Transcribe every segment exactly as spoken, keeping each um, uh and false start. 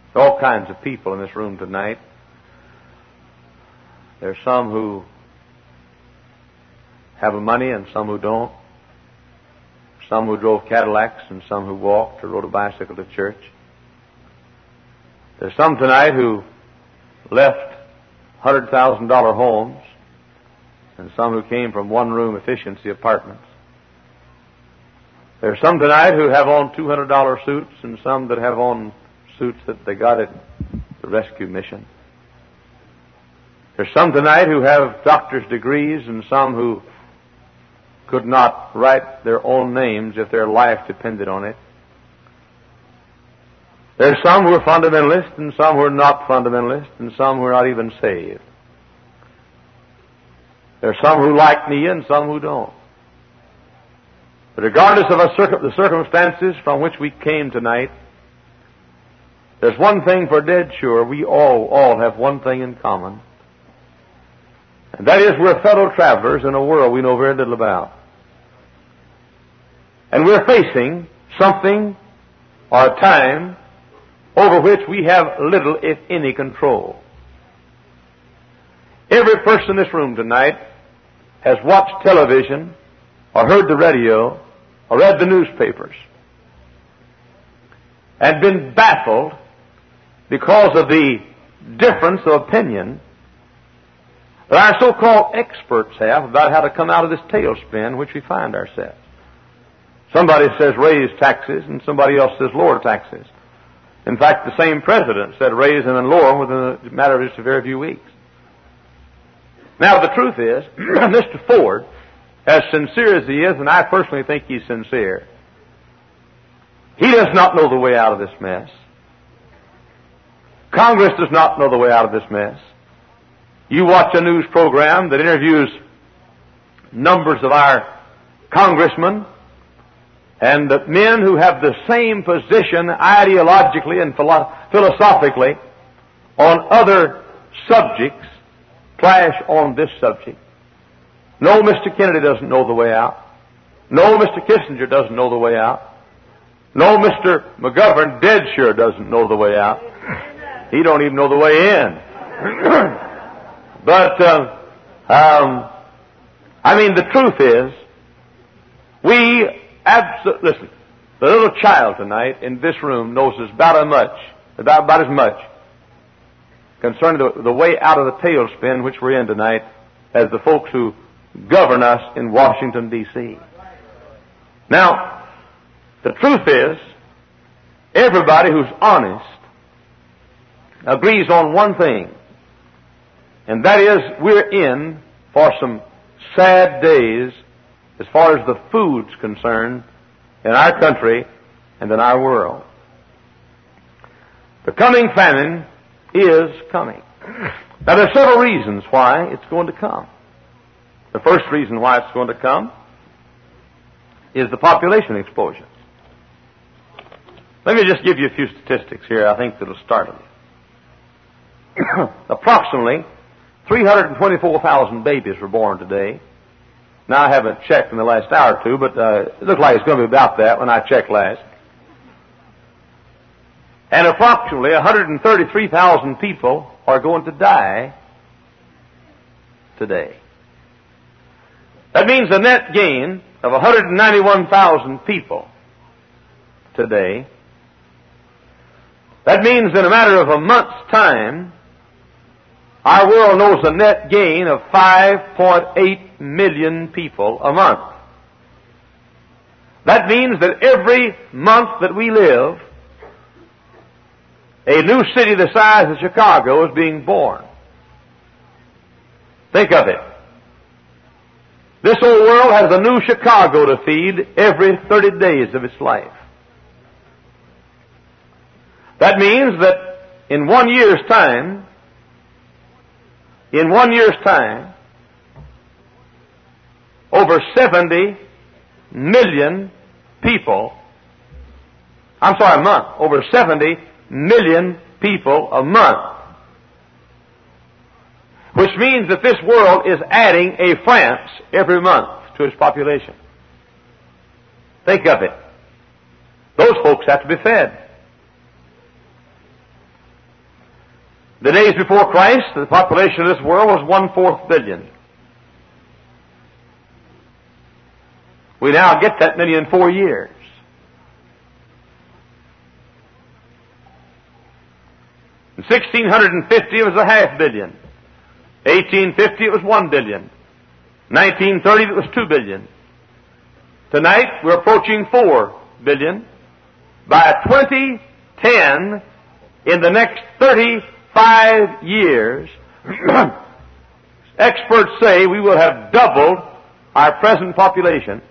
all kinds of people in this room tonight. There's some who have money and some who don't. Some who drove Cadillacs and some who walked or rode a bicycle to church. There's some tonight who left one hundred thousand dollar homes and some who came from one-room efficiency apartments. There's some tonight who have on two hundred dollar suits and some that have on suits that they got at the rescue mission. There's some tonight who have doctor's degrees and some who could not write their own names if their life depended on it. There's some who are fundamentalists and some who are not fundamentalists and some who are not even saved. There's some who like me and some who don't. But regardless of our circ- the circumstances from which we came tonight, there's one thing for dead sure. We all, all have one thing in common. And that is we're fellow travelers in a world we know very little about. And we're facing something or a time over which we have little, if any, control. Every person in this room tonight has watched television or heard the radio or read the newspapers and been baffled because of the difference of opinion that our so-called experts have about how to come out of this tailspin in which we find ourselves. Somebody says raise taxes and somebody else says lower taxes. In fact, the same president said raise them and lower them within a matter of just a very few weeks. Now, the truth is, Mister Ford, as sincere as he is, and I personally think he's sincere, he does not know the way out of this mess. Congress does not know the way out of this mess. You watch a news program that interviews numbers of our congressmen and the men who have the same position ideologically and philo- philosophically on other subjects clash on this subject. No, Mister Kennedy doesn't know the way out. No, Mister Kissinger doesn't know the way out. No, Mister McGovern dead sure doesn't know the way out. He don't even know the way in. But, uh, um, I mean, the truth is, we absolutely, listen, the little child tonight in this room knows about as much, about, about as much concerning the, the way out of the tailspin which we're in tonight as the folks who govern us in Washington, D C Now, the truth is, everybody who's honest agrees on one thing, and that is we're in for some sad days as far as the food's concerned in our country and in our world. The coming famine is coming. Now, there are several reasons why it's going to come. The first reason why it's going to come is the population explosion. Let me just give you a few statistics here I think that will startle you. Approximately three hundred twenty-four thousand babies were born today. Now, I haven't checked in the last hour or two, but uh, it looked like it's going to be about that when I checked last. And approximately one hundred thirty-three thousand people are going to die today. That means a net gain of one hundred ninety-one thousand people today. That means in a matter of a month's time, our world knows a net gain of five point eight million people a month. That means that every month that we live, a new city the size of Chicago is being born. Think of it. This old world has a new Chicago to feed every thirty days of its life. That means that in one year's time, in one year's time, over seventy million people, I'm sorry, a month, over seventy million people a month. Which means that this world is adding a France every month to its population. Think of it. Those folks have to be fed. The days before Christ, the population of this world was one-fourth billion. We now get that many in four years. In sixteen fifty, it was a half billion. eighteen fifty, it was one billion. nineteen thirty, it was two billion. Tonight, we're approaching four billion. By twenty ten, in the next thirty-five years, experts say we will have doubled our present population,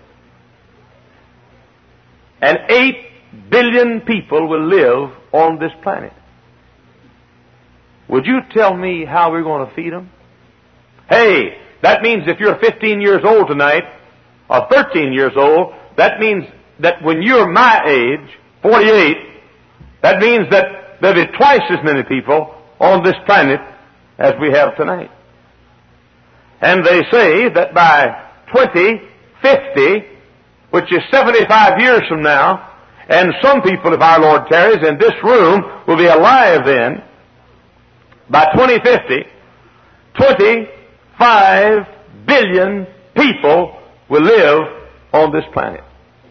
and eight billion people will live on this planet. Would you tell me how we're going to feed them? Hey, that means if you're fifteen years old tonight, or thirteen years old, that means that when you're my age, forty-eight, that means that there'll be twice as many people on this planet as we have tonight. And they say that by twenty fifty, which is seventy-five years from now, and some people, if our Lord tarries, in this room will be alive then, by twenty fifty, twenty-five billion people will live on this planet.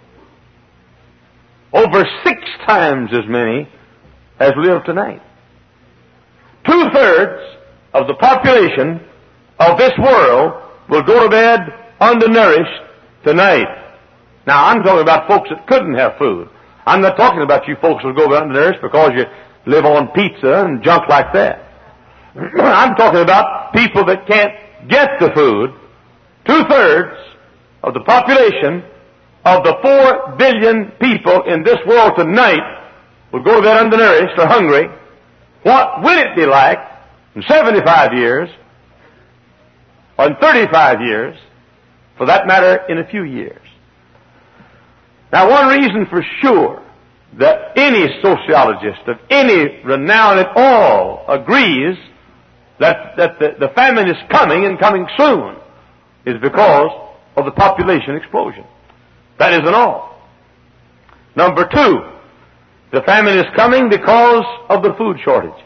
Over six times as many as live tonight. Two-thirds of the population of this world will go to bed undernourished tonight. Now, I'm talking about folks that couldn't have food. I'm not talking about you folks who go to bed undernourished because you live on pizza and junk like that. I'm talking about people that can't get the food. Two-thirds of the population of the four billion people in this world tonight will go to bed undernourished or hungry. What will it be like in seventy-five years, or in thirty-five years, for that matter, in a few years? Now, one reason for sure that any sociologist of any renown at all agrees that, that the, the famine is coming and coming soon is because of the population explosion. That isn't all. Number two, the famine is coming because of the food shortages.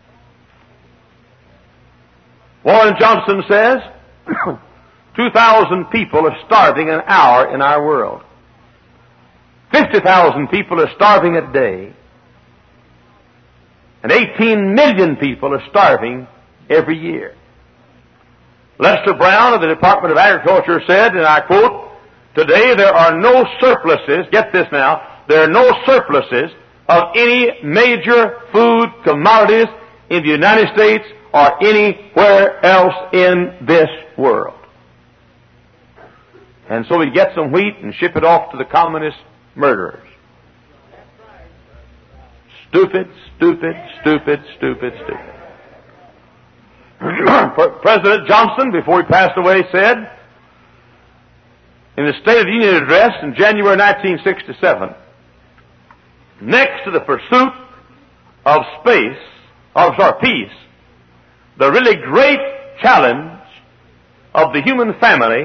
Warren Johnson says two thousand people are starving an hour in our world. fifty thousand people are starving a day. And eighteen million people are starving every year. Lester Brown of the Department of Agriculture said, and I quote, "Today there are no surpluses," get this now, "there are no surpluses of any major food commodities in the United States or anywhere else in this world." And so we get some wheat and ship it off to the communist murderers. Stupid, stupid, stupid, stupid, stupid. President Johnson, before he passed away, said in the State of the Union address in January nineteen sixty-seven, next to the pursuit of space, or sorry, peace, the really great challenge of the human family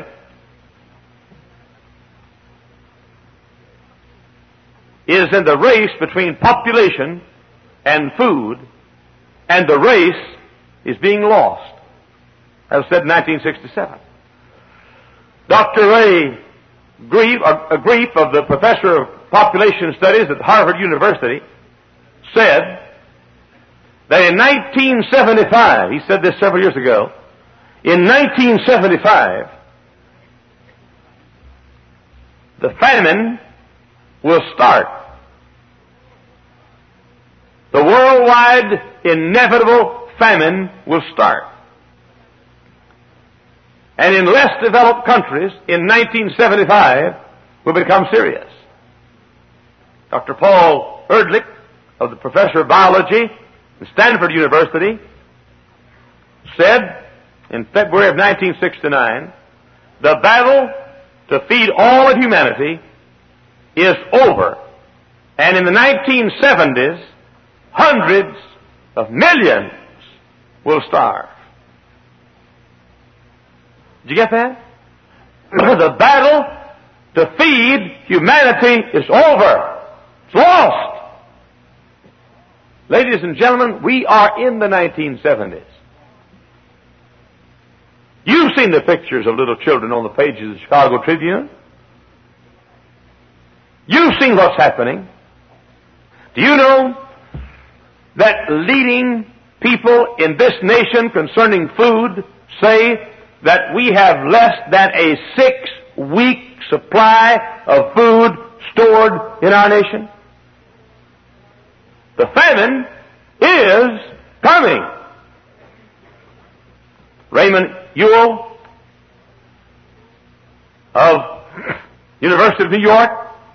is in the race between population and food, and the race is being lost. That was said in nineteen sixty-seven. Doctor Ray Grief, a Grief of the Professor of Population Studies at Harvard University said that in nineteen seventy-five, he said this several years ago, in nineteen seventy-five, the famine will start. The worldwide inevitable famine will start. And in less developed countries, in nineteen seventy-five, will become serious. Doctor Paul Erdlich, of the Professor of Biology at Stanford University, said in February of nineteen sixty-nine, the battle to feed all of humanity is over. And in the nineteen seventies, hundreds of millions will starve. Did you get that? The battle to feed humanity is over. It's lost. Ladies and gentlemen, we are in the nineteen seventies. You've seen the pictures of little children on the pages of the Chicago Tribune. You've seen what's happening. Do you know that leading people in this nation concerning food say that we have less than a six-week supply of food stored in our nation? The famine is coming. Raymond Ewell of University of New York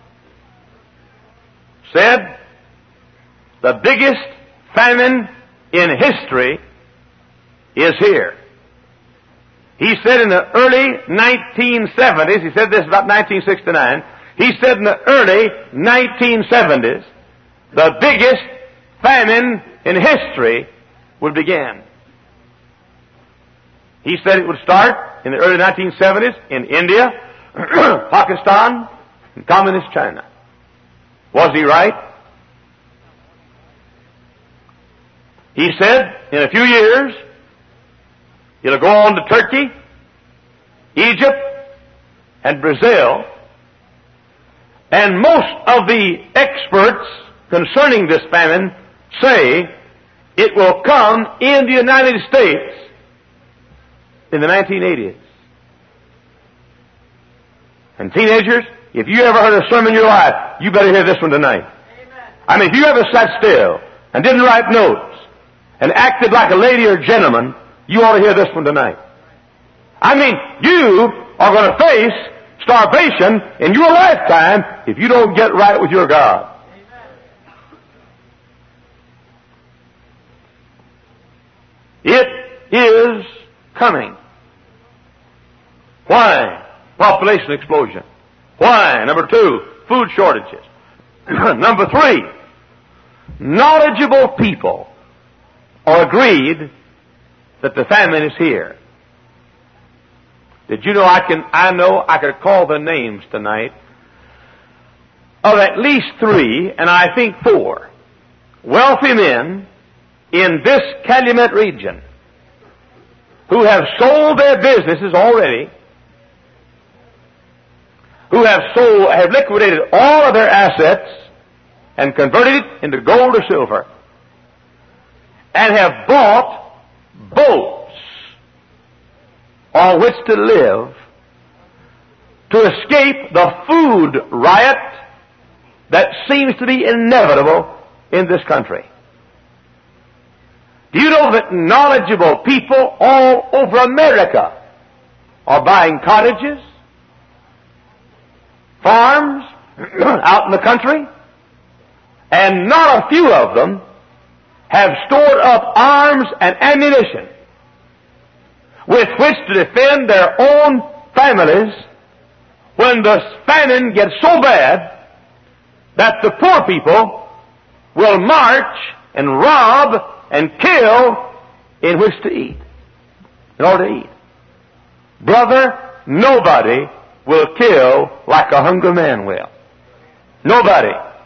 said the biggest famine in history is here. He said in the early nineteen seventies, he said this about nineteen sixty-nine, he said in the early nineteen seventies, the biggest famine in history would begin. He said it would start in the early nineteen seventies in India, Pakistan, and Communist China. Was he right? He said in a few years, it'll go on to Turkey, Egypt, and Brazil. And most of the experts concerning this famine say it will come in the United States in the nineteen eighties. And teenagers, if you ever heard a sermon in your life, you better hear this one tonight. Amen. I mean, if you ever sat still and didn't write notes and acted like a lady or gentleman, you ought to hear this one tonight. I mean, you are going to face starvation in your lifetime if you don't get right with your God. It is coming. Why? Population explosion. Why? Number two, food shortages. Number three, knowledgeable people are agreed that the famine is here. Did you know I can, I know I could call the names tonight of at least three, and I think four, wealthy men in this Calumet region who have sold their businesses already, who have sold, have liquidated all of their assets and converted it into gold or silver, and have bought boats on which to live to escape the food riot that seems to be inevitable in this country. Do you know that knowledgeable people all over America are buying cottages, farms out in the country, and not a few of them have stored up arms and ammunition with which to defend their own families when the famine gets so bad that the poor people will march and rob and kill in which to eat, in order to eat. Brother, nobody will kill like a hungry man will. Nobody.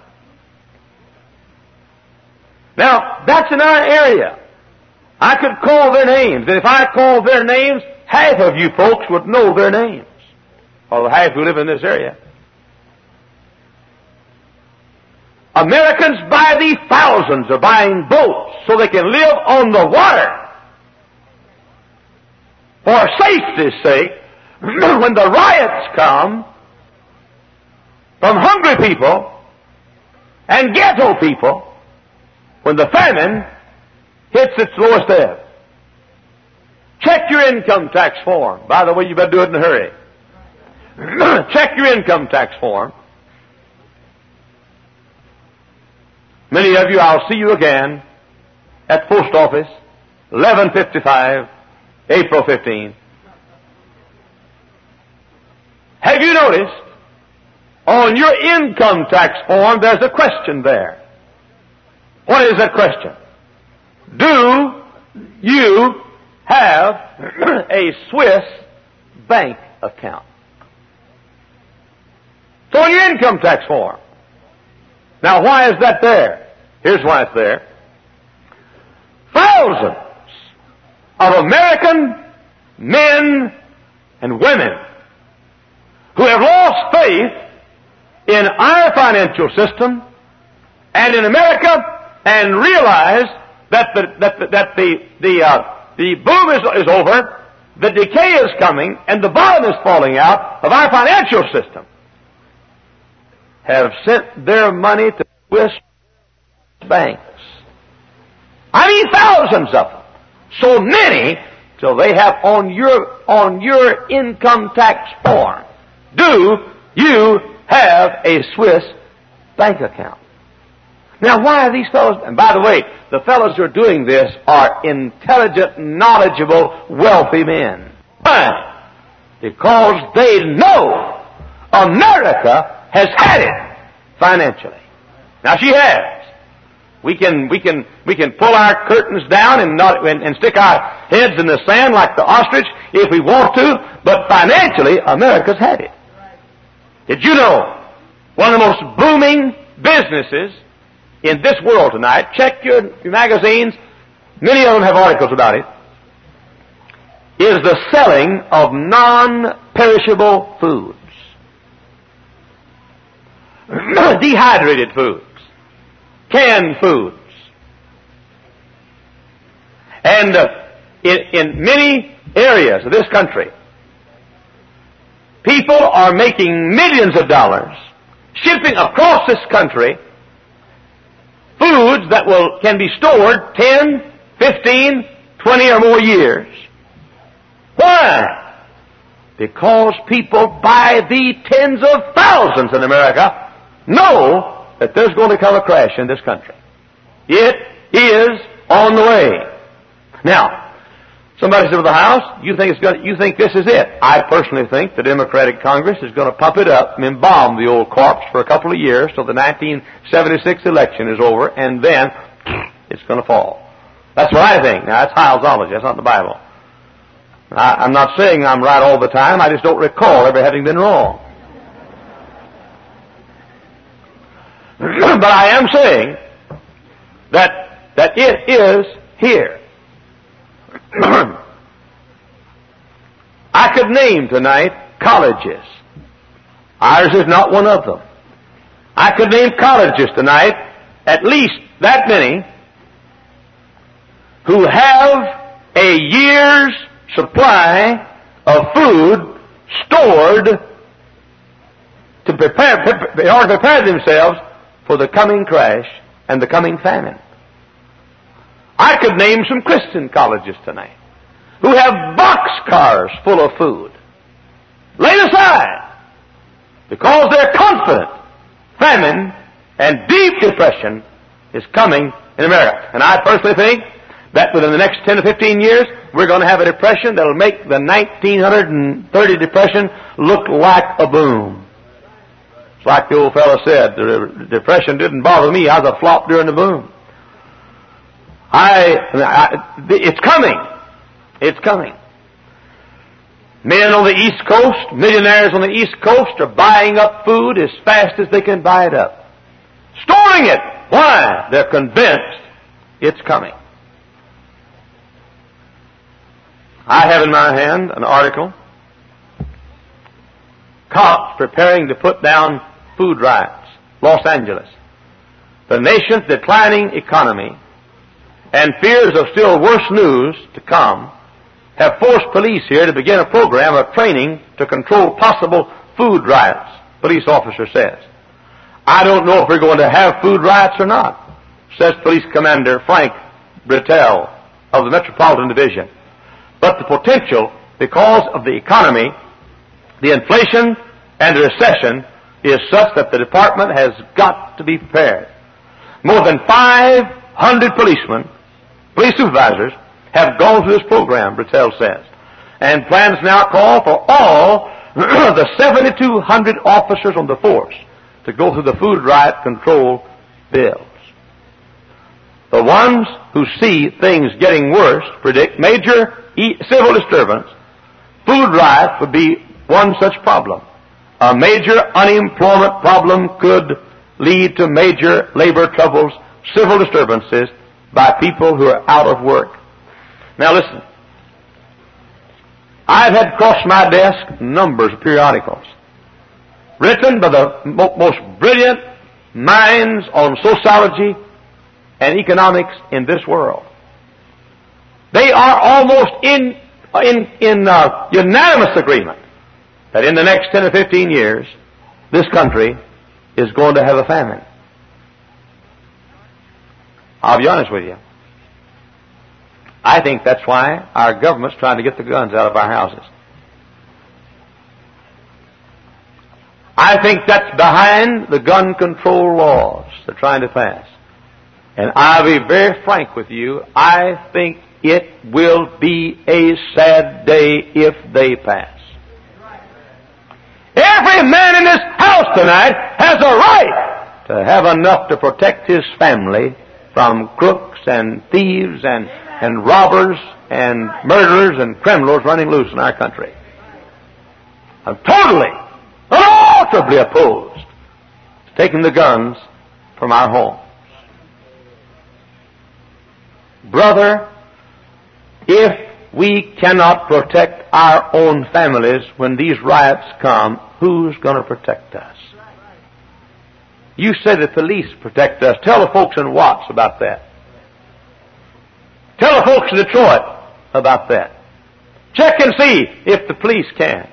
Now, that's in our area. I could call their names, and if I called their names, half of you folks would know their names, or half who live in this area. Americans by the thousands are buying boats so they can live on the water. For safety's sake, when the riots come from hungry people and ghetto people, when the famine hits its lowest ebb. Check your income tax form. By the way, you better do it in a hurry. Check your income tax form. Many of you, I'll see you again at the post office, eleven fifty-five, April fifteenth. Have you noticed on your income tax form there's a question there? What is that question? Do you have a Swiss bank account? So on your income tax form. Now, why is that there? Here's why it's there. thousands of American men and women who have lost faith in our financial system and in America and realize that the, that the, that the, the, uh, the boom is, is over, the decay is coming, and the bottom is falling out of our financial system, have sent their money to Swiss banks. I mean thousands of them. So many till they have on your, on your income tax form, do you have a Swiss bank account? Now, why are these fellows, and by the way, the fellows who are doing this are intelligent, knowledgeable, wealthy men. Why? Because they know America has had it financially. Now, she has. We can, we can, we can pull our curtains down and not, and, and stick our heads in the sand like the ostrich if we want to, but financially, America's had it. Did you know one of the most booming businesses in this world tonight, check your, your magazines, many of them have articles about it, is the selling of non-perishable foods. Dehydrated foods. Canned foods. And uh, in, in many areas of this country, people are making millions of dollars shipping across this country foods that will can be stored ten, fifteen, twenty or more years. Why? Because people by the tens of thousands in America know that there's going to come a crash in this country. It is on the way. Now, somebody said to the House, you think it's going to, you think this is it? I personally think the Democratic Congress is going to pump it up and embalm the old corpse for a couple of years till the nineteen seventy-six election is over, and then it's going to fall. That's what I think. Now, that's Hylesology. That's not the Bible. I, I'm not saying I'm right all the time. I just don't recall ever having been wrong. But I am saying that that it is here. I could name tonight colleges. Ours is not one of them. I could name colleges tonight, at least that many, who have a year's supply of food stored to prepare, in order to prepare themselves for the coming crash and the coming famine. I could name some Christian colleges tonight who have boxcars full of food laid aside because they're confident famine and deep depression is coming in America. And I personally think that within the next ten to fifteen years, we're going to have a depression that'll make the nineteen thirty depression look like a boom. It's like the old fellow said, the depression didn't bother me, I was a flop during the boom. I, I, it's coming. It's coming. Men on the East Coast, millionaires on the East Coast are buying up food as fast as they can buy it up. Storing it. Why? They're convinced it's coming. I have in my hand an article, Cops preparing to put down food riots, Los Angeles. The nation's declining economy and fears of still worse news to come have forced police here to begin a program of training to control possible food riots, police officer says. I don't know if we're going to have food riots or not, says Police Commander Frank Britell of the Metropolitan Division. But the potential, because of the economy, the inflation, and the recession, is such that the department has got to be prepared. More than five hundred policemen, police supervisors, have gone through this program, Britell says. And plans now call for all the seventy-two hundred officers on the force to go through the food riot control bills. The ones who see things getting worse predict major civil disturbance. Food riot would be one such problem. A major unemployment problem could lead to major labor troubles, civil disturbances by people who are out of work. Now listen. I've had across my desk numbers of periodicals written by the mo- most brilliant minds on sociology and economics in this world. They are almost in in, in uh, unanimous agreement that in the next ten or fifteen years, this country is going to have a famine. I'll be honest with you. I think that's why our government's trying to get the guns out of our houses. I think that's behind the gun control laws they're trying to pass. And I'll be very frank with you, I think it will be a sad day if they pass. Every man in this house tonight has a right to have enough to protect his family from crooks and thieves and, and robbers and murderers and criminals running loose in our country. I'm totally, unalterably opposed to taking the guns from our homes. Brother, if we cannot protect our own families when these riots come, who's going to protect us? You say the police protect us. Tell the folks in Watts about that. Tell the folks in Detroit about that. Check and see if the police can.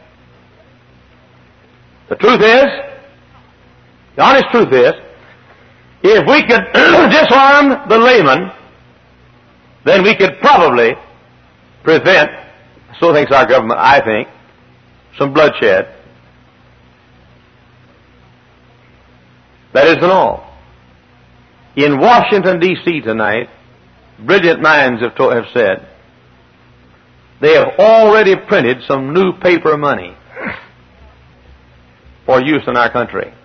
The truth is, the honest truth is, if we could disarm the layman, then we could probably prevent, so thinks our government, I think, some bloodshed. That isn't all. In Washington, D C tonight, brilliant minds have, to, have said, they have already printed some new paper money for use in our country.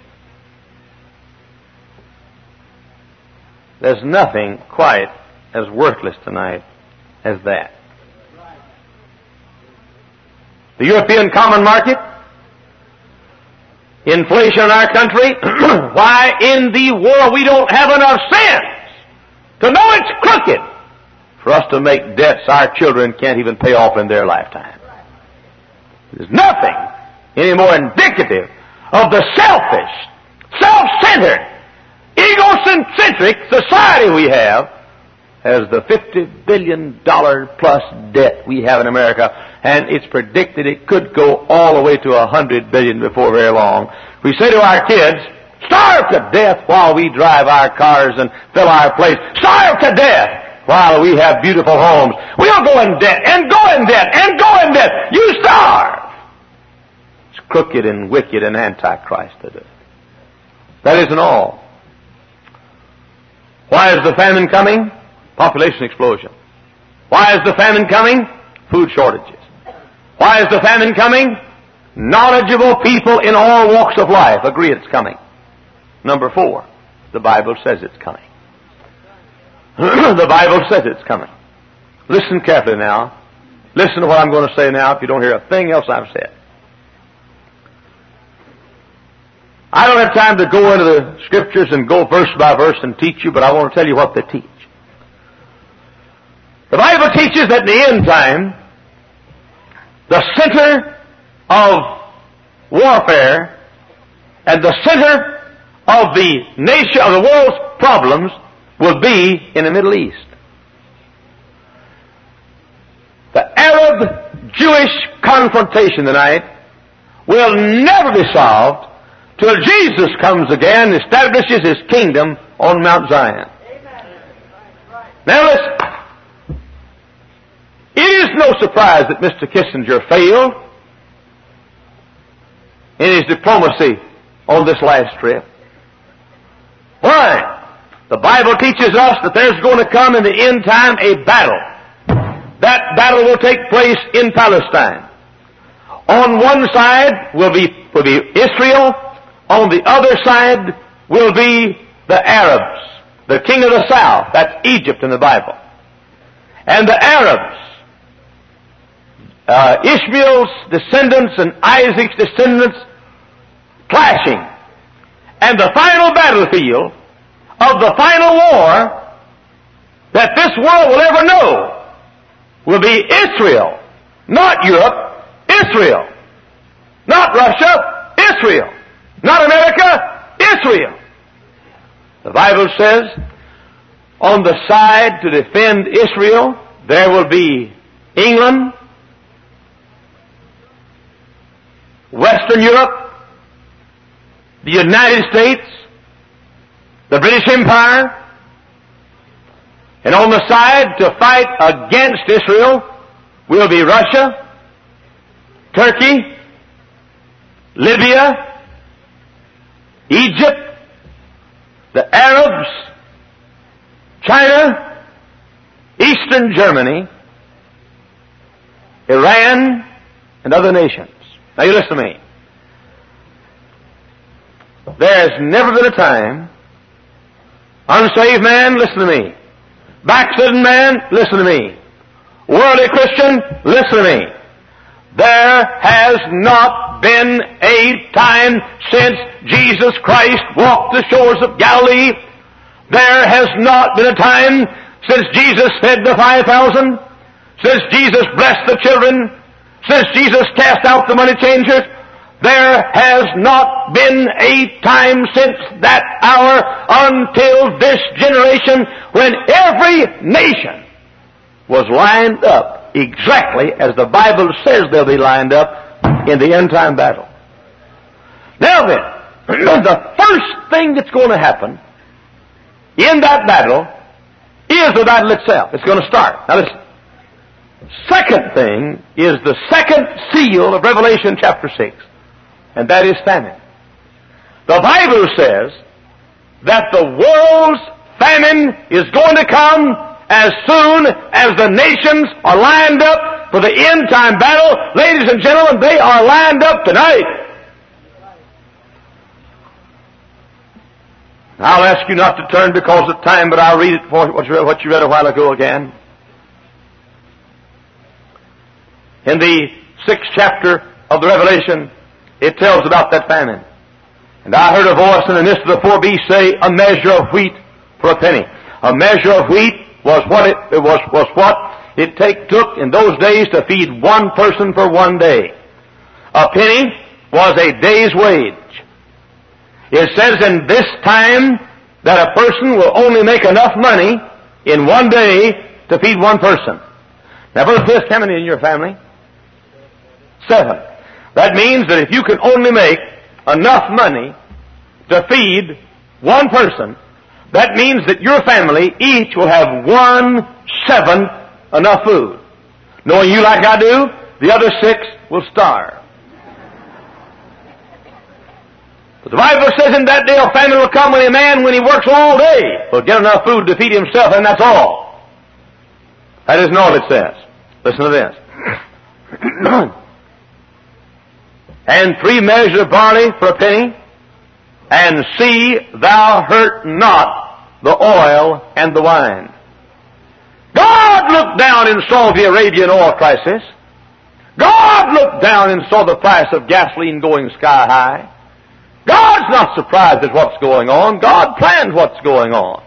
There's nothing quite as worthless tonight as that. The European Common Market, inflation in our country, why in the world we don't have enough sense to know it's crooked for us to make debts our children can't even pay off in their lifetime. There's nothing any more indicative of the selfish, self-centered, egocentric society we have as the fifty billion dollars plus debt we have in America, and it's predicted it could go all the way to one hundred billion dollars before very long. We say to our kids, starve to death while we drive our cars and fill our plates. Starve to death while we have beautiful homes. We'll go in debt, and go in debt, and go in debt. You starve. It's crooked and wicked and antichrist to do. That isn't all. Why is the famine coming? Population explosion. Why is the famine coming? Food shortages. Why is the famine coming? Knowledgeable people in all walks of life agree it's coming. Number four, the Bible says it's coming. The Bible says it's coming. Listen carefully now. Listen to what I'm going to say now if you don't hear a thing else I've said. I don't have time to go into the Scriptures and go verse by verse and teach you, but I want to tell you what they teach. The Bible teaches that in the end time, the center of warfare and the center of the nation, of the world's problems will be in the Middle East. The Arab-Jewish confrontation tonight will never be solved till Jesus comes again and establishes His kingdom on Mount Zion. Amen. Now listen. It is no surprise that Mister Kissinger failed in his diplomacy on this last trip. Why? The Bible teaches us that there's going to come in the end time a battle. That battle will take place in Palestine. On one side will be, will be Israel. On the other side will be the Arabs, the king of the south. That's Egypt in the Bible. And the Arabs, uh, Ishmael's descendants and Isaac's descendants clashing. And the final battlefield of the final war that this world will ever know will be Israel. Not Europe, Israel. Not Russia, Israel. Not America, Israel. The Bible says, on the side to defend Israel, there will be England, Western Europe, the United States, the British Empire, and on the side to fight against Israel will be Russia, Turkey, Libya, Egypt, the Arabs, China, Eastern Germany, Iran, and other nations. Now you listen to me. There's never been a time, unsaved man, listen to me. Backslidden man, listen to me. Worldly Christian, listen to me. There has not been a time since Jesus Christ walked the shores of Galilee. There has not been a time since Jesus fed the five thousand, since Jesus blessed the children, since Jesus cast out the money changers. There has not been a time since that hour until this generation when every nation was lined up exactly as the Bible says they'll be lined up in the end time battle. Now then, the first thing that's going to happen in that battle is the battle itself. It's going to start. Now listen. Second thing is the second seal of Revelation chapter six, and that is famine. The Bible says that the world's famine is going to come as soon as the nations are lined up for the end time battle. Ladies and gentlemen, they are lined up tonight. I'll ask you not to turn because of time, but I'll read it for what you read, what you read a while ago again. In the sixth chapter of the Revelation, it tells about that famine. And I heard a voice in the midst of the four beasts say, a measure of wheat for a penny. A measure of wheat was what it, it was, was what it take, took in those days to feed one person for one day. A penny was a day's wage. It says in this time that a person will only make enough money in one day to feed one person. Now, Brother Fisk, how many in your family? Seven. That means that if you can only make enough money to feed one person, that means that your family each will have one seventh enough food. Knowing you like I do, the other six will starve. But the Bible says in that day a famine will come when a man, when he works all day, will get enough food to feed himself, and that's all. That isn't all it says. Listen to this. And three measures of barley for a penny, and see thou hurt not the oil and the wine. God looked down and saw the Arabian oil crisis. God looked down and saw the price of gasoline going sky high. God's not surprised at what's going on. God planned what's going on.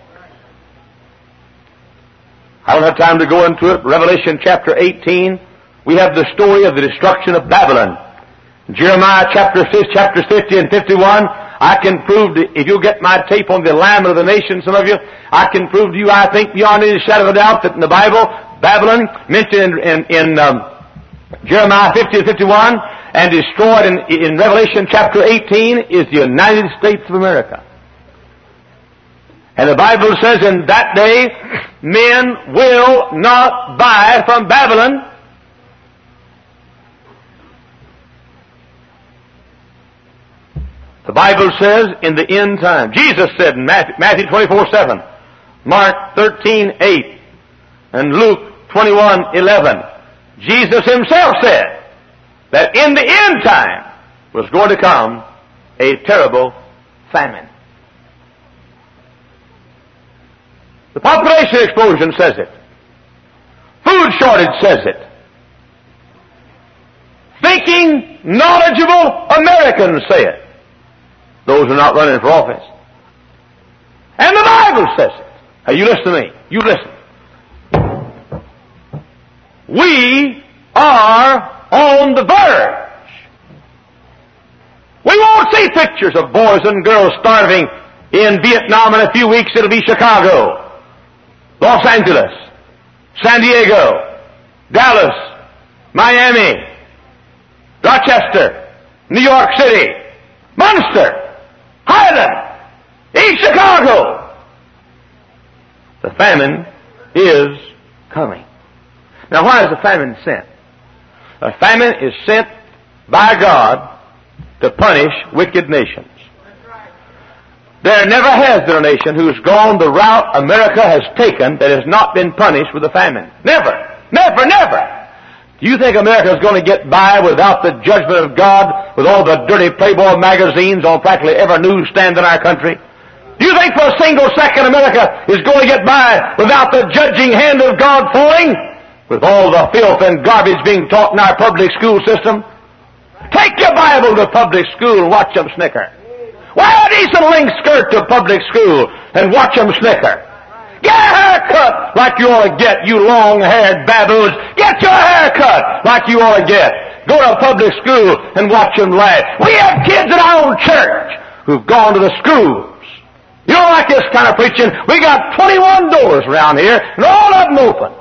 I don't have time to go into it. Revelation chapter eighteen, we have the story of the destruction of Babylon. Jeremiah chapter chapters fifty and fifty-one, I can prove, to, if you'll get my tape on the Lamb of the Nation, some of you, I can prove to you, I think beyond any shadow of a doubt, that in the Bible, Babylon, mentioned in, in, in um, Jeremiah fifty and fifty-one, and destroyed in, in Revelation chapter eighteen, is the United States of America. And the Bible says in that day, men will not buy from Babylon. The Bible says in the end time, Jesus said in Matthew, Matthew twenty-four seven, Mark thirteen eight, and Luke twenty-one eleven, Jesus himself said that in the end time was going to come a terrible famine. The population explosion says it. Food shortage says it. Thinking, knowledgeable Americans say it. Those who are not running for office. And the Bible says it. Now you listen to me. You listen. we are on the verge. We won't see pictures of boys and girls starving in Vietnam. In a few weeks it'll be Chicago, Los Angeles, San Diego, Dallas, Miami, Rochester, New York City, Munster, Highland, East Chicago. The famine is coming. Now, why is the famine sent? The famine is sent by God to punish wicked nations. There never has been a nation who's gone the route America has taken that has not been punished with a famine. Never. Never, never. Do you think America is going to get by without the judgment of God, with all the dirty Playboy magazines on practically every newsstand in our country? Do you think for a single second America is going to get by without the judging hand of God falling, with all the filth and garbage being taught in our public school system? Take your Bible to public school and watch them snicker. Wear a decent link skirt to public school and watch them snicker. Get a haircut like you ought to get, you long-haired baboons. Get your haircut like you ought to get. Go to public school and watch them laugh. We have kids in our own church who've gone to the schools. You don't like this kind of preaching? We got twenty-one doors around here and all of them open.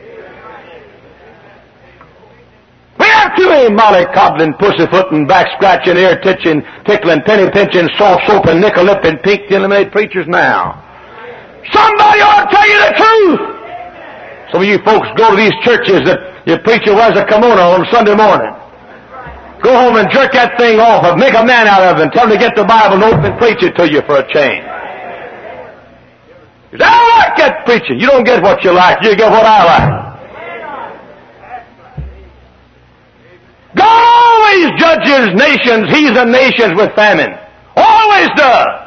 We have too many molly-coddling, pussyfooting, back-scratching, ear-titching, tickling, penny-pinching, soft-soaping, nickel-lipping, pink-eliminated preachers now. Somebody ought to tell you the truth. Some of you folks go to these churches that your preacher wears a kimono on Sunday morning. Go home and jerk that thing off and make a man out of it and tell him to get the Bible and open and preach it to you for a change. You say, I don't like that preaching. You don't get what you like. You get what I like. God always judges nations, heathen nations, with famine. Always does.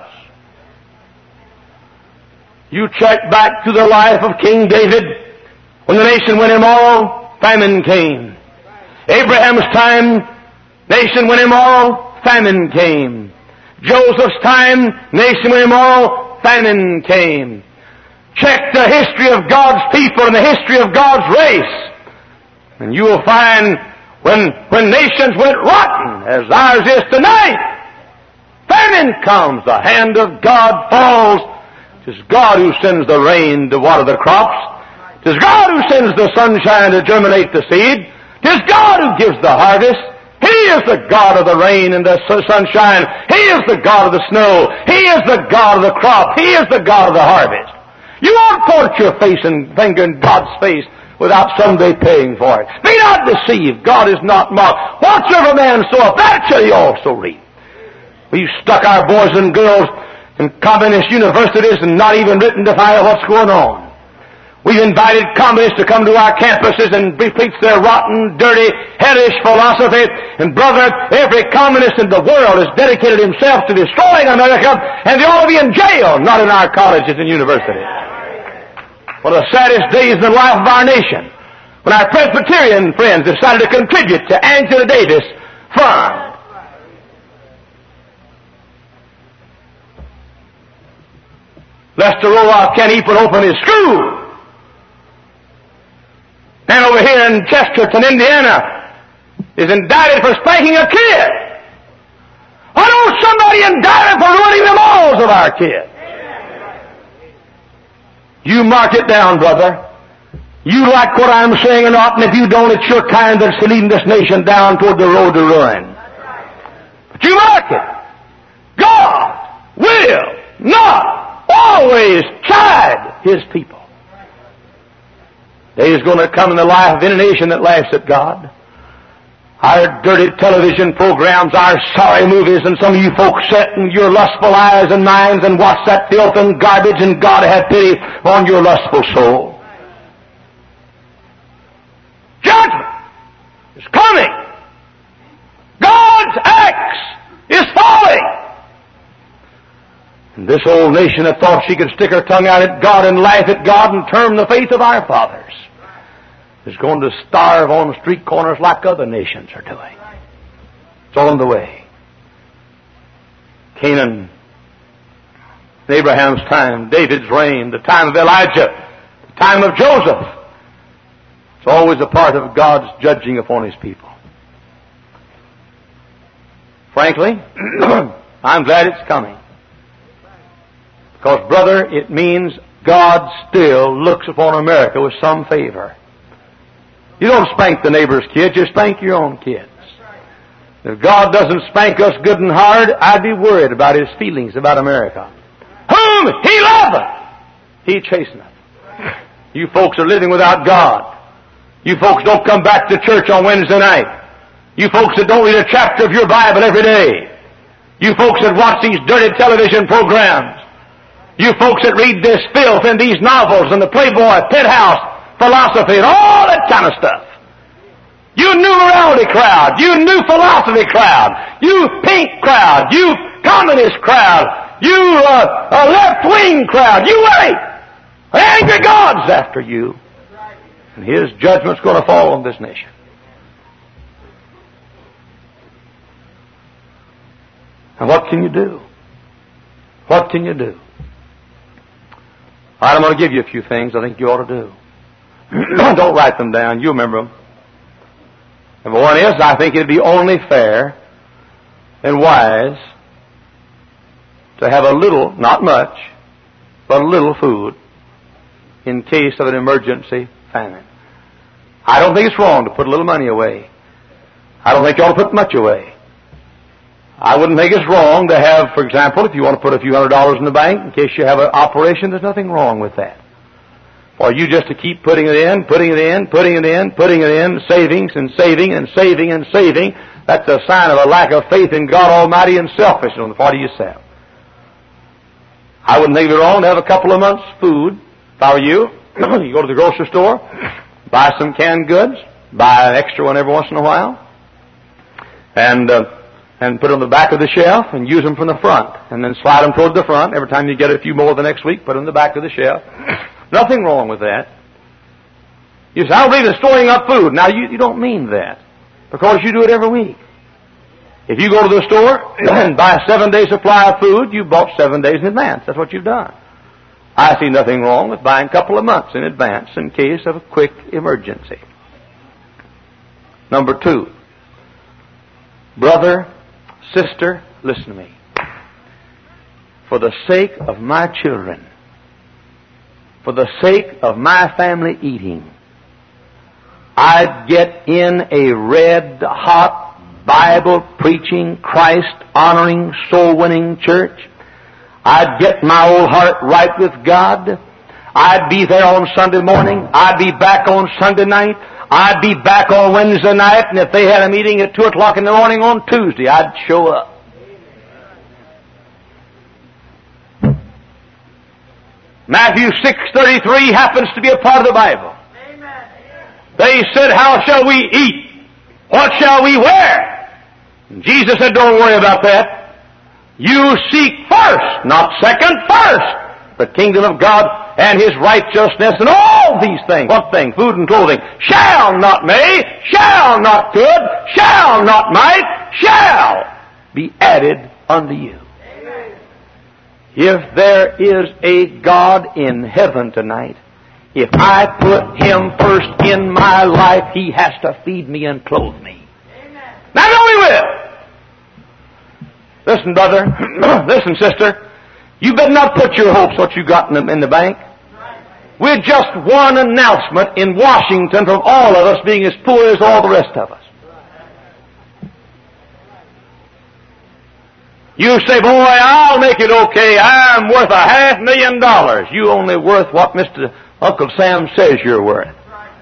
You check back to the life of King David. When the nation went immoral, famine came. Abraham's time, nation went immoral, famine came. Joseph's time, nation went immoral, famine came. Check the history of God's people and the history of God's race, and you will find when, when nations went rotten, as ours is tonight, famine comes, the hand of God falls. It is God who sends the rain to water the crops. It is God who sends the sunshine to germinate the seed. It is God who gives the harvest. He is the God of the rain and the sunshine. He is the God of the snow. He is the God of the crop. He is the God of the harvest. You won't point your face and finger in God's face without someday paying for it. Be not deceived. God is not mocked. Whatsoever man soweth, that shall he also reap. We've stuck our boys and girls in communist universities and not even written to find out what's going on. We've invited communists to come to our campuses and preach their rotten, dirty, hellish philosophy. And brother, every communist in the world has dedicated himself to destroying America, and they ought to be in jail, not in our colleges and universities. One of the saddest days in the life of our nation, when our Presbyterian friends decided to contribute to Angela Davis Fund. Lester Roloff can't even open his school. And over here in Chesterton, Indiana, is indicted for spanking a kid. Why don't somebody indict him for ruining the morals of our kids? You mark it down, brother. You like what I'm saying or not, and if you don't, it's your kind that's leading this nation down toward the road to ruin. But you mark it. God will not always chide His people. Day is going to come in the life of any nation that laughs at God. Our dirty television programs, our sorry movies, and some of you folks sit in your lustful eyes and minds and watch that filth and garbage, and God have pity on your lustful soul. Judgment is coming. God's axe is falling. And this old nation that thought she could stick her tongue out at God and laugh at God and term the faith of our fathers is going to starve on street corners like other nations are doing. It's on the way. Canaan, Abraham's time, David's reign, the time of Elijah, the time of Joseph. It's always a part of God's judging upon His people. Frankly, I'm glad it's coming. Because, brother, it means God still looks upon America with some favor. You don't spank the neighbor's kids, you spank your own kids. If God doesn't spank us good and hard, I'd be worried about His feelings about America. Whom He loveth, He chasteneth. You folks are living without God. You folks don't come back to church on Wednesday night. You folks that don't read a chapter of your Bible every day. You folks that watch these dirty television programs. You folks that read this filth in these novels and the Playboy, Penthouse, philosophy, and all that kind of stuff. You new morality crowd. You new philosophy crowd. You pink crowd. You communist crowd. You uh, uh, left-wing crowd. You wait. The angry God's after you. And His judgment's going to fall on this nation. And what can you do? What can you do? All right, I'm going to give you a few things I think you ought to do. Don't write them down. You remember them. Number one is, I think it'd be only fair and wise to have a little, not much, but a little food in case of an emergency famine. I don't think it's wrong to put a little money away. I don't think you ought to put much away. I wouldn't think it's wrong to have, for example, if you want to put a few hundred dollars in the bank in case you have an operation, there's nothing wrong with that. Or you just to keep putting it in, putting it in, putting it in, putting it in, savings and saving and saving and saving, that's a sign of a lack of faith in God Almighty and selfishness on the part of yourself. I wouldn't think it wrong to have a couple of months' food. If I were you, you go to the grocery store, buy some canned goods, buy an extra one every once in a while, and uh, and put it on the back of the shelf and use them from the front. And then slide them toward the front. Every time you get a few more the next week, put them in the back of the shelf. Nothing wrong with that. You say, I don't believe in storing up food. Now, you, you don't mean that. Because you do it every week. If you go to the store and buy a seven-day supply of food, you bought seven days in advance. That's what you've done. I see nothing wrong with buying a couple of months in advance in case of a quick emergency. Number two. Brother, sister, listen to me. For the sake of my children, for the sake of my family eating, I'd get in a red-hot, Bible-preaching, Christ-honoring, soul-winning church. I'd get my old heart right with God. I'd be there on Sunday morning. I'd be back on Sunday night. I'd be back on Wednesday night. And if they had a meeting at two o'clock in the morning on Tuesday, I'd show up. Matthew six thirty-three happens to be a part of the Bible. Amen. They said, how shall we eat? What shall we wear? And Jesus said, don't worry about that. You seek first, not second, first, the kingdom of God and His righteousness, and all these things, what thing? Food and clothing, shall not may, shall not could, shall not might, shall be added unto you. If there is a God in heaven tonight, if I put Him first in my life, He has to feed me and clothe me. Amen. Now, no, He will. Listen, brother. Listen, sister. You better not put your hopes, what you got in the, in the bank. We're just one announcement in Washington from all of us being as poor as all the rest of us. You say, boy, I'll make it okay. I'm worth a half million dollars. You only worth what Mister Uncle Sam says you're worth.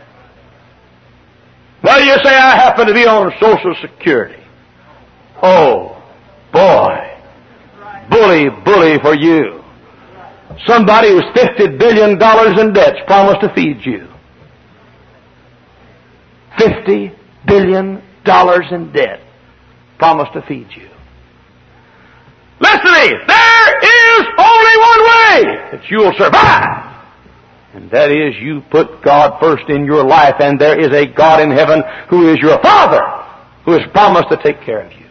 Well, you say, I happen to be on Social Security. Oh, boy. Bully, bully for you. Somebody who's fifty billion dollars in debt's promised to feed you. fifty billion dollars in debt promised to feed you. Listen to me. There is only one way that you'll survive. And that is you put God first in your life, and there is a God in heaven who is your Father, who has promised to take care of you.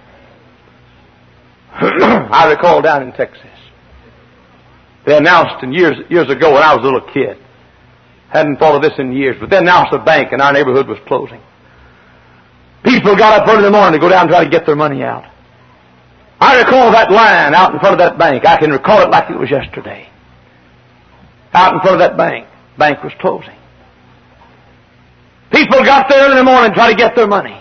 I recall down in Texas, they announced in years years ago when I was a little kid, Hadn't thought of this in years, but then now the bank in our neighborhood was closing. People got up early in the morning to go down and try to get their money out. I recall that line out in front of that bank. I can recall it like it was yesterday. Out in front of that bank. Bank was closing. People got there early in the morning to try to get their money.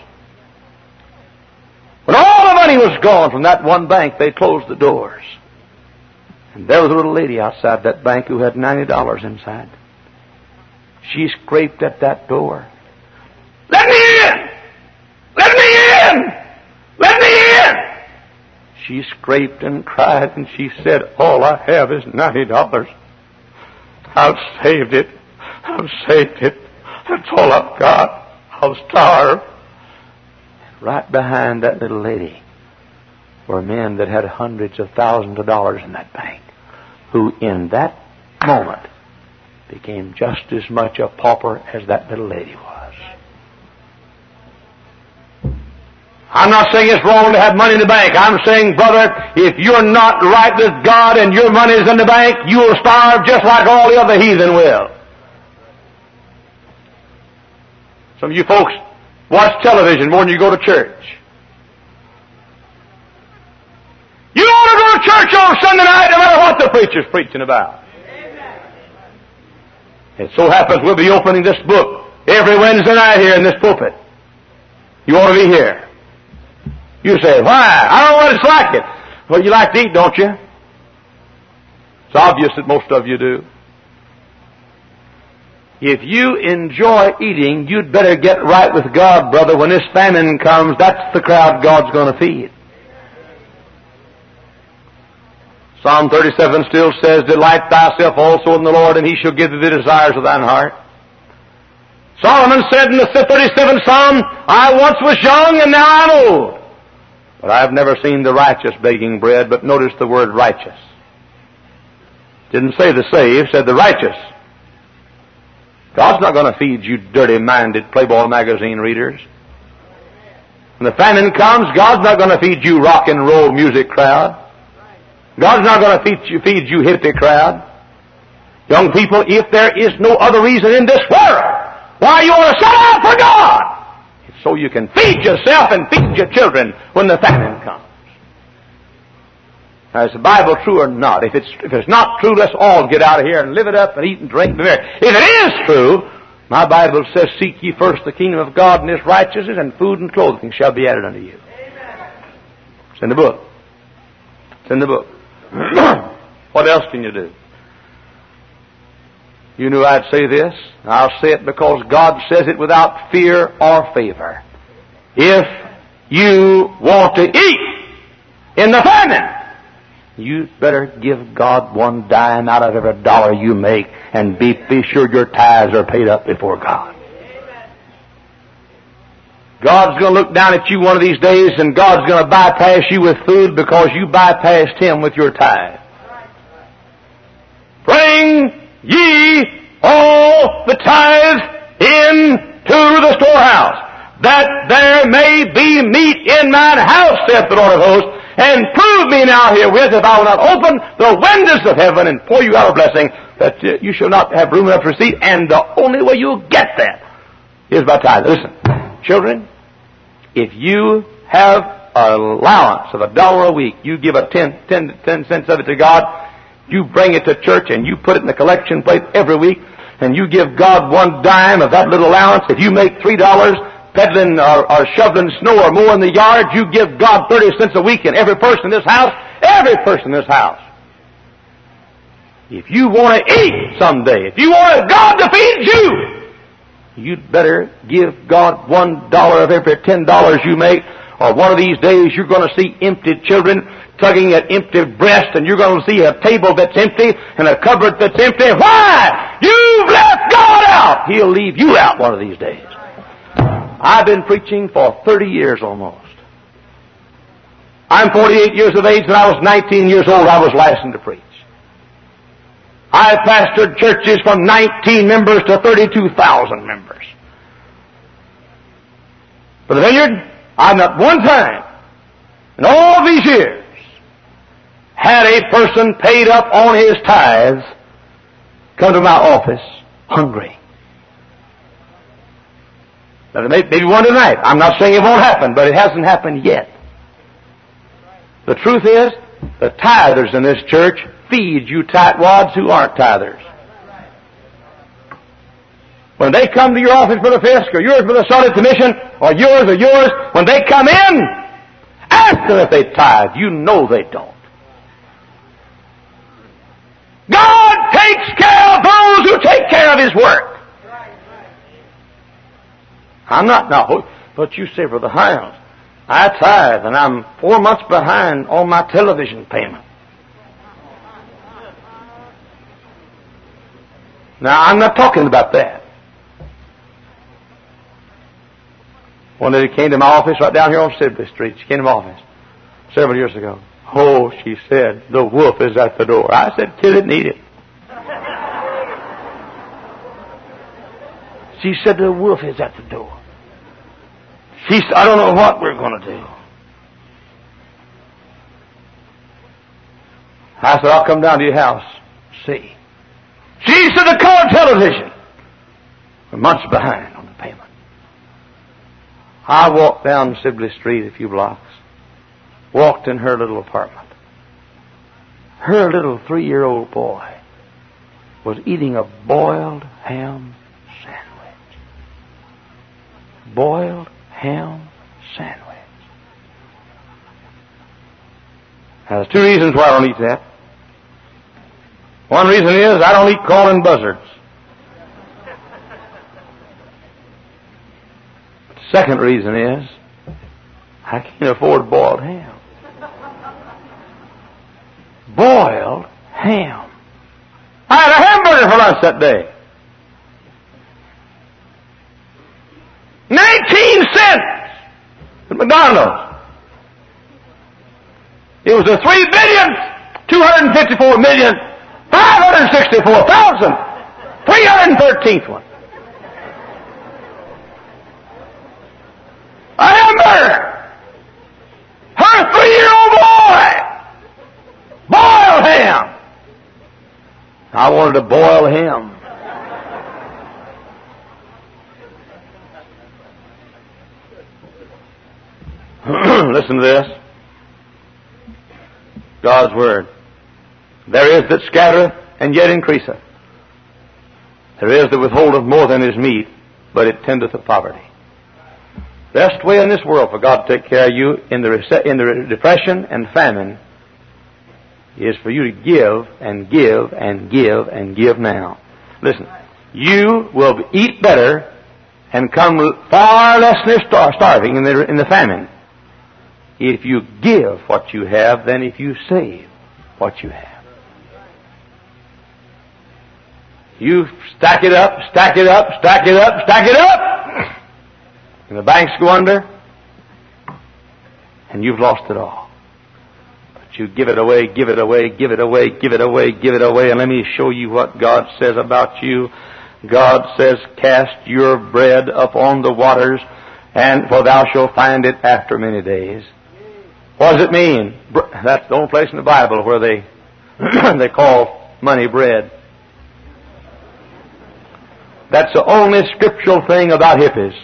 When all the money was gone from that one bank, they closed the doors. And there was a little lady outside that bank who had ninety dollars inside. She scraped at that door. Let me in! Let me in! Let me in! She scraped and cried and she said, all I have is ninety dollars. I've saved it. I've saved it. That's all I've got. I'll starve. Right behind that little lady were men that had hundreds of thousands of dollars in that bank, who in that moment became just as much a pauper as that little lady was. I'm not saying it's wrong to have money in the bank. I'm saying, brother, if you're not right with God and your money is in the bank, you will starve just like all the other heathen will. Some of you folks watch television more than you go to church. You ought to go to church on Sunday night no matter what the preacher's preaching about. It so happens we'll be opening this book every Wednesday night here in this pulpit. You ought to be here. You say, why? I don't know what it's like it. Well, you like to eat, don't you? It's obvious that most of you do. If you enjoy eating, you'd better get right with God, brother. When this famine comes, that's the crowd God's going to feed. Psalm thirty-seven still says, delight thyself also in the Lord, and he shall give thee the desires of thine heart. Solomon said in the thirty-seventh Psalm, I once was young and now I'm old, but I have never seen the righteous begging bread. But notice the word righteous. Didn't say the saved, said the righteous. God's not going to feed you dirty-minded Playboy magazine readers. When the famine comes, God's not going to feed you rock and roll music crowd. God's not going to feed you, feed you hippie crowd. Young people, if there is no other reason in this world why you ought to set out for God, it's so you can feed yourself and feed your children when the famine comes. Now, is the Bible true or not? If it's, if it's not true, let's all get out of here and live it up and eat and drink beer. If it is true, my Bible says, seek ye first the kingdom of God and His righteousness, and food and clothing shall be added unto you. Amen. It's in the book. It's in the book. What else can you do? You knew I'd say this. I'll say it because God says it without fear or favor. If you want to eat in the famine, you better give God one dime out of every dollar you make, and be, be sure your tithes are paid up before God. God's going to look down at you one of these days, and God's going to bypass you with food because you bypassed Him with your tithe. Bring ye all the tithes into the storehouse, that there may be meat in mine house, saith the Lord of hosts. And prove me now herewith, if I will not open the windows of heaven and pour you out a blessing, that uh, you shall not have room enough to receive. And the only way you'll get that is by tithe. Listen, children, if you have an allowance of a dollar a week, you give a ten, ten, ten cents of it to God, you bring it to church and you put it in the collection plate every week, and you give God one dime of that little allowance. If you make three dollars peddling or, or shoveling snow or mowing the yard, you give God thirty cents a week, and every person in this house, every person in this house. If you want to eat someday, if you want God to feed you, you'd better give God one dollar of every ten dollars you make, or one of these days you're going to see empty children tugging at empty breasts, and you're going to see a table that's empty and a cupboard that's empty. Why? You've left God out. He'll leave you out one of these days. I've been preaching for thirty years almost. I'm forty-eight years of age. When I was nineteen years old, I was licensed to preach. I've pastored churches from nineteen members to thirty-two thousand members. For the Vineyard, I've not one time in all these years had a person paid up on his tithes come to my office hungry. Now, there may, maybe one tonight. I'm not saying it won't happen, but it hasn't happened yet. The truth is, the tithers in this church feed you tightwads who aren't tithers. When they come to your office, Brother Fisk, or yours, Brother Solid Commission, or yours or yours, when they come in, ask them if they tithe. You know they don't. God takes care of those who take care of His work. I'm not now, but you say, Brother Hiles, I tithe and I'm four months behind on my television payment. Now, I'm not talking about that. One day she came to my office right down here on Sibley Street. She came to my office several years ago. Oh, she said, the wolf is at the door. I said, kill it and eat it. She said, the wolf is at the door. She said, I don't know what we're going to do. I said, I'll come down to your house. See. She said, the color television. We're months behind on the payment. I walked down Sibley Street a few blocks. Walked in her little apartment. Her little three-year-old boy was eating a boiled ham sandwich. Boiled ham sandwich. Now, there's two reasons why I don't eat that. One reason is I don't eat calling buzzards. The second reason is I can't afford boiled ham. Boiled ham. I had a hamburger for lunch that day. Nineteen cents at McDonald's. It was a three billion, two hundred fifty-four million, five hundred sixty-four thousand, three hundred thirteenth one. A hamburger. Her three-year-old boy. Boiled ham. I wanted to boil him. Listen to this. God's Word. There is that scattereth and yet increaseth. There is that withholdeth more than is meet, but it tendeth to poverty. Best way in this world for God to take care of you in the, in the depression and famine is for you to give and give and give and give now. Listen, you will eat better and come far less near star- starving in the, in the famine if you give what you have than if you save what you have. You stack it up, stack it up, stack it up, stack it up, and the banks go under, and you've lost it all. You give it away, give it away, give it away, give it away, give it away, and let me show you what God says about you. God says, cast your bread upon the waters, and for thou shalt find it after many days. What does it mean? That's the only place in the Bible where they they call money bread. That's the only scriptural thing about hippies.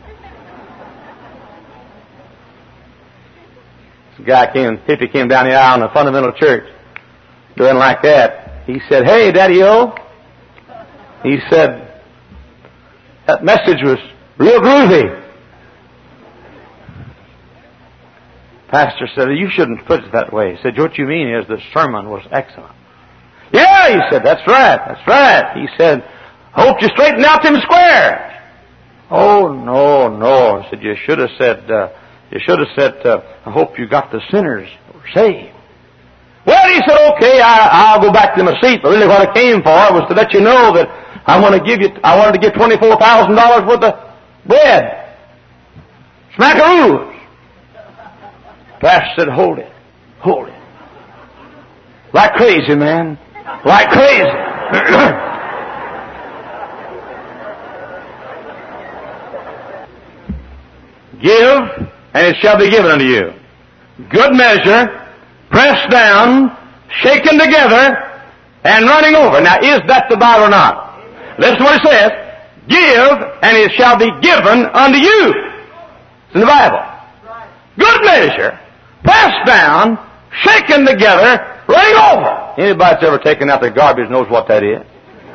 A guy came, hippie came down the aisle in a fundamental church, doing like that. He said, "Hey, Daddy-O." He said, "That message was real groovy." Pastor said, "You shouldn't put it that way." He said, "What you mean is the sermon was excellent." "Yeah," he said, "that's right, that's right." He said, "I hope you straighten out them squares." "Oh, no, no." He said, "You should have said, uh, you should have said, uh, I hope you got the sinners saved." Well, he said, "Okay, I, I'll go back to my seat, but really what I came for was to let you know that I want to give you, I wanted to give twenty-four thousand dollars worth of bread. Smackaroos." Pastor said, "Hold it, hold it. Like crazy, man. Like crazy." "Give, and it shall be given unto you. Good measure, pressed down, shaken together, and running over." Now, is that the Bible or not? Listen to what it says. Give, and it shall be given unto you. It's in the Bible. Good measure, pressed down, shaken together, running over. Anybody that's ever taken out their garbage knows what that is.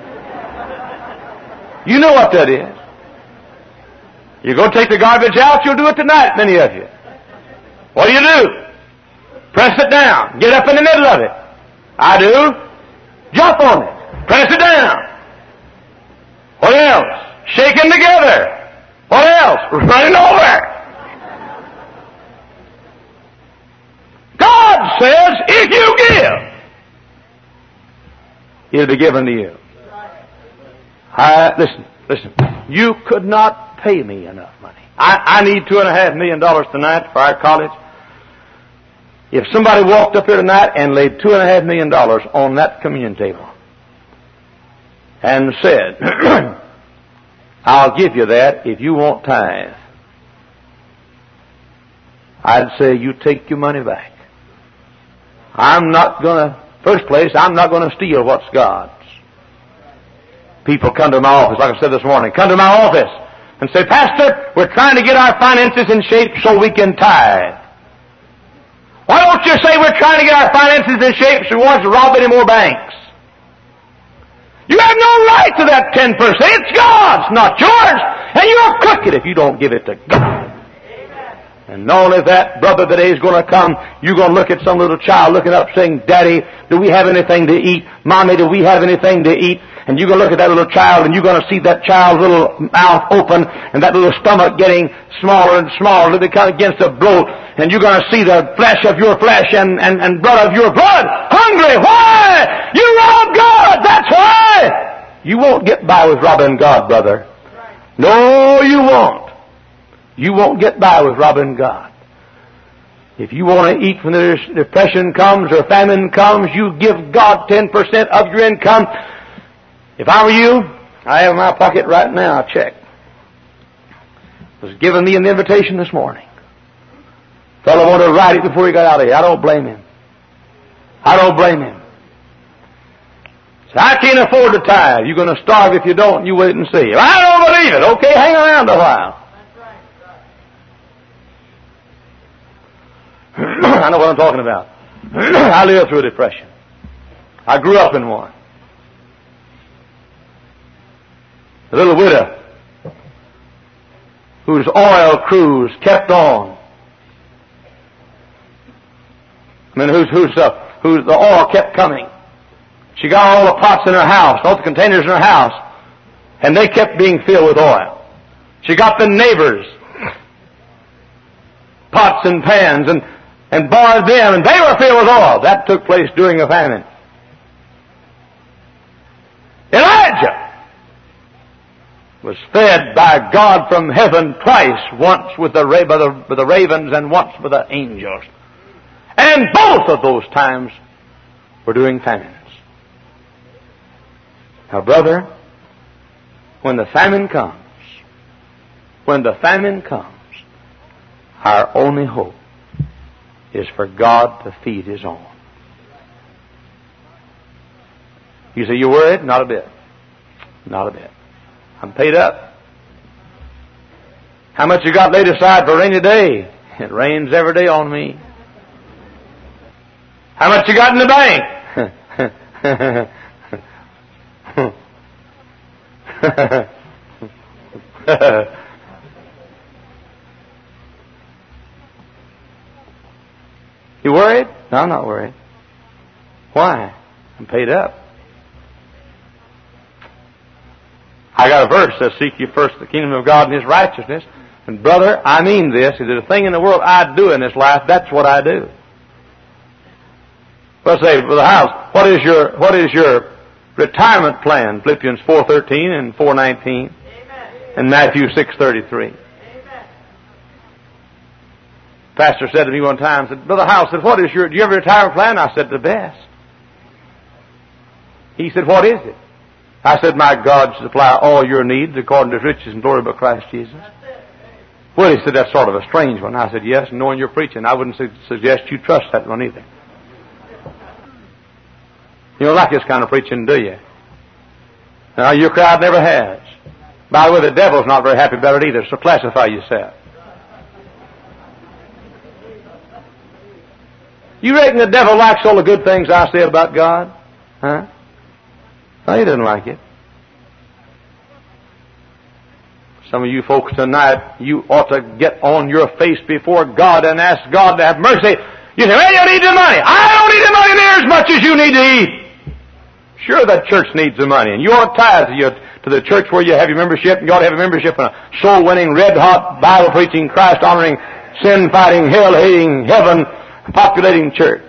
You know what that is. You go take the garbage out, you'll do it tonight, many of you. What do you do? Press it down. Get up in the middle of it. I do. Jump on it. Press it down. What else? Shaking together. What else? Running over. God says, if you give, it'll be given to you. I, listen, listen. You could not pay me enough money. I, I need two and a half million dollars tonight for our college. If somebody walked up here tonight and laid two and a half million dollars on that communion table and said, I'll give you that if you won't tithe, I'd say, you take your money back. I'm not going to, first place, I'm not going to steal what's God's. People come to my office, like I said this morning, come to my office and say, Pastor, we're trying to get our finances in shape so we can tithe. Why don't you say we're trying to get our finances in shape so we won't rob any more banks? You have no right to that ten percent. It's God's, not yours. And you're crooked if you don't give it to God. And not only that, brother, the day is going to come, you're going to look at some little child looking up saying, Daddy, do we have anything to eat? Mommy, do we have anything to eat? And you're going to look at that little child and you're going to see that child's little mouth open and that little stomach getting smaller and smaller to become against a bloat. And you're going to see the flesh of your flesh and, and, and blood of your blood. Hungry. Why? You rob God. That's why. You won't get by with robbing God, brother. No, you won't. You won't get by with robbing God. If you want to eat when the depression comes or famine comes, you give God ten percent of your income. If I were you, I have in my pocket right now a check. It was given me an invitation this morning. Fellow wanted to write it before he got out of here. I don't blame him. I don't blame him. So I can't afford to tithe. You're going to starve if you don't. You wait and see. I don't believe it. Okay, hang around a while. I know what I'm talking about. I lived through a depression. I grew up in one. The little widow whose oil cruise kept on. I mean, whose whose uh, whose the oil kept coming. She got all the pots in her house, all the containers in her house, and they kept being filled with oil. She got the neighbors pots and pans and and borrowed them, and they were filled with oil. That took place during a famine. Elijah was fed by God from heaven twice, once with the, by the, by the ravens and once with the angels. And both of those times were during famines. Now, brother, when the famine comes, when the famine comes, our only hope is for God to feed His own. You say, you worried? Not a bit. Not a bit. I'm paid up. How much you got laid aside for a rainy day? It rains every day on me. How much you got in the bank? You worried? No, I'm not worried. Why? I'm paid up. I got a verse that says, seek ye first the kingdom of God and His righteousness. And brother, I mean this. If there's a thing in the world I do in this life, that's what I do. Let's say, for the house, what is your, what is your retirement plan? Philippians four thirteen and four nineteen. Amen. And Matthew six thirty-three. Amen. Pastor said to me one time, said, Brother House, said, what is your, do you have a retirement plan? I said, the best. He said, what is it? I said, my God shall supply all your needs according to His riches and glory by Christ Jesus. Well, he said, that's sort of a strange one. I said, yes, knowing you're preaching, I wouldn't su- suggest you trust that one either. You don't like this kind of preaching, do you? Now, your crowd never has. By the way, the devil's not very happy about it either, so classify yourself. You reckon the devil likes all the good things I say about God? Huh? No, he doesn't like it. Some of you folks tonight, you ought to get on your face before God and ask God to have mercy. You say, well, you need the money. I don't need the money near as much as you need to eat. Sure, that church needs the money, and you ought to tithe to, your, to the church where you have your membership, and you ought to have a membership in a soul-winning, red-hot, Bible-preaching, Christ-honoring, sin-fighting, hell-hating, heaven-populating church.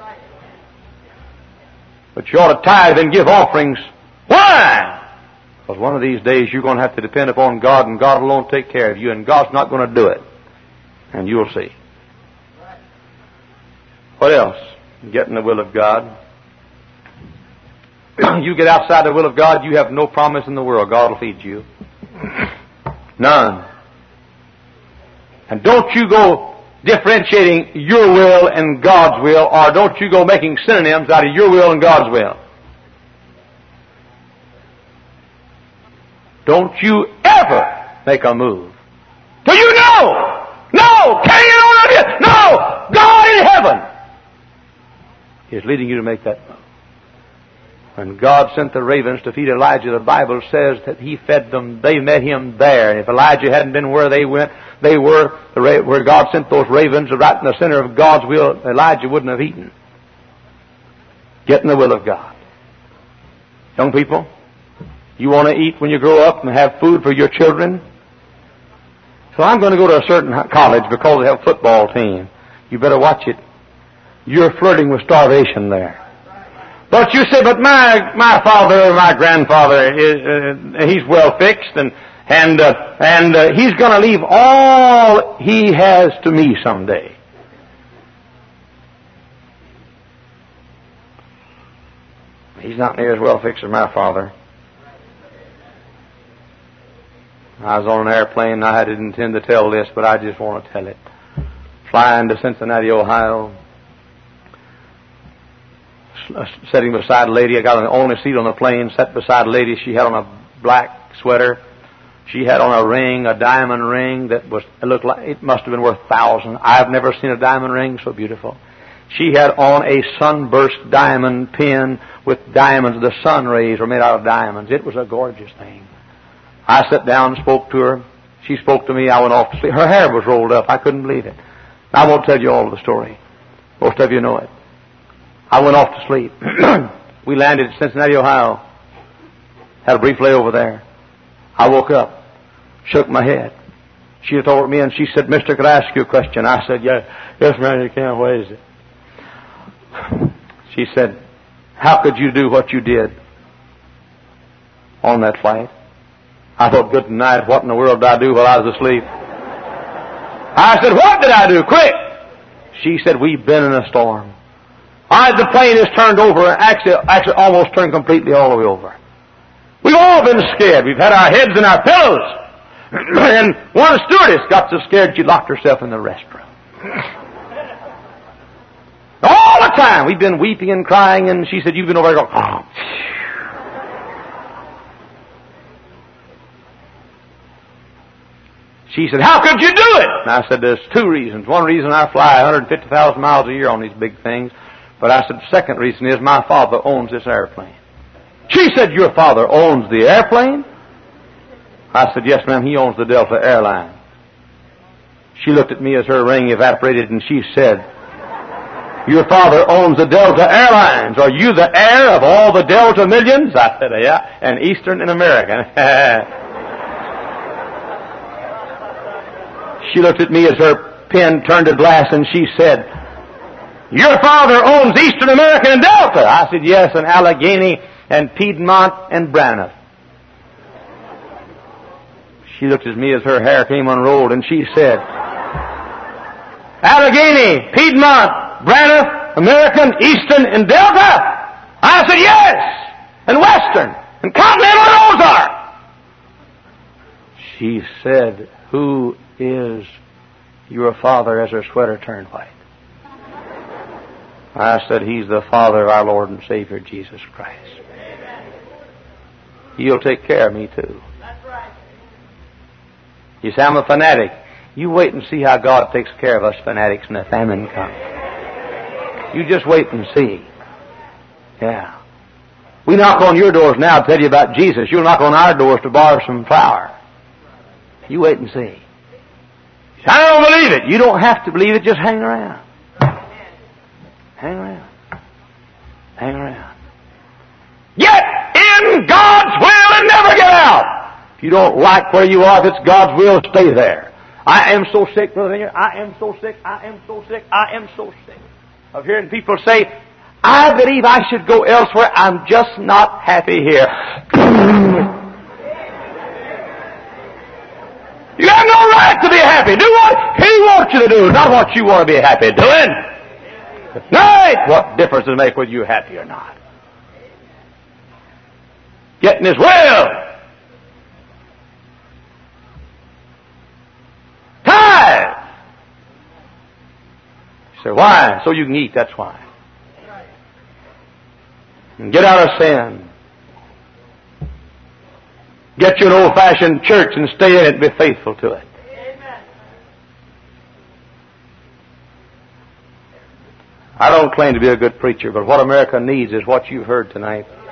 But you ought to tithe and give offerings. Why? Because one of these days you're going to have to depend upon God, and God alone take care of you, and God's not going to do it. And you'll see. What else? Get in the will of God. You get outside the will of God, you have no promise in the world. God will feed you. None. And don't you go differentiating your will and God's will, or don't you go making synonyms out of your will and God's will. Don't you ever make a move. Do you know? No! Carry it on up here! No! God in heaven is leading you to make that move. When God sent the ravens to feed Elijah, the Bible says that He fed them. They met Him there. And if Elijah hadn't been where they went, they were, where God sent those ravens right in the center of God's will, Elijah wouldn't have eaten. Get in the will of God. Young people, you want to eat when you grow up and have food for your children? So I'm going to go to a certain college because they have a football team. You better watch it. You're flirting with starvation there. But you say, but my my father, my grandfather, is, uh, he's well fixed, and and uh, and uh, he's going to leave all he has to me someday. He's not near as well fixed as my father. I was on an airplane, and I didn't intend to tell this, but I just want to tell it. Flying to Cincinnati, Ohio. Sitting beside a lady. I got on the only seat on the plane, sat beside a lady. She had on a black sweater. She had on a ring, a diamond ring that was, it looked like, it must have been worth thousands. I've never seen a diamond ring so beautiful. She had on a sunburst diamond pin with diamonds. The sun rays were made out of diamonds. It was a gorgeous thing. I sat down and spoke to her. She spoke to me. I went off to sleep. Her hair was rolled up. I couldn't believe it. I won't tell you all of the story. Most of you know it. I went off to sleep. We landed at Cincinnati, Ohio. Had a brief layover there. I woke up, shook my head. She looked over at me and she said, "Mister, could I ask you a question?" I said, "Yes, yes, ma'am, you can. What is it?" She said, "How could you do what you did on that flight?" I thought, good night, what in the world did I do while I was asleep? I said, "What did I do? Quick!" She said, "We've been in a storm. All right, the plane is turned over, actually, actually almost turned completely all the way over. We've all been scared. We've had our heads in our pillows." And one stewardess got so scared she locked herself in the restroom. All the time we've been weeping and crying, and she said, "You've been over there going, oh." She said, "How could you do it?" And I said, "There's two reasons. One reason, I fly one hundred fifty thousand miles a year on these big things. But," I said, "the second reason is my father owns this airplane." She said, "Your father owns the airplane?" I said, "Yes, ma'am, he owns the Delta Airline." She looked at me as her ring evaporated, and she said, "Your father owns the Delta Airlines. Are you the heir of all the Delta millions?" I said, "Yeah, and Eastern and American." She looked at me as her pen turned to glass, and she said, "Your father owns Eastern American and Delta." I said, "Yes, and Allegheny and Piedmont and Braniff." She looked at me as her hair came unrolled, and she said, "Allegheny, Piedmont, Braniff, American, Eastern, and Delta?" I said, "Yes, and Western, and Continental, and Ozark." She said, "Who is your father?" as her sweater turned white. I said, "He's the Father of our Lord and Savior, Jesus Christ. He'll take care of me too." You say, I'm a fanatic. You wait and see how God takes care of us fanatics when the famine comes. You just wait and see. Yeah. We knock on your doors now to tell you about Jesus. You'll knock on our doors to borrow some flour. You wait and see. I don't believe it. You don't have to believe it. Just hang around. Hang around. Hang around. Get in God's will and never get out. If you don't like where you are, if it's God's will, stay there. I am so sick, Brother Vineyard. I am so sick. I am so sick. I am so sick of hearing people say, I believe I should go elsewhere. I'm just not happy here. You have no right to be happy. Do what He wants you to do, not what you want to be happy doing. Right? What difference does it make whether you're happy or not? Get in His will. Tithe. You say, why? So you can eat, that's why. And get out of sin. Get you an old-fashioned church and stay in it and be faithful to it. Amen. I don't claim to be a good preacher, but what America needs is what you've heard tonight.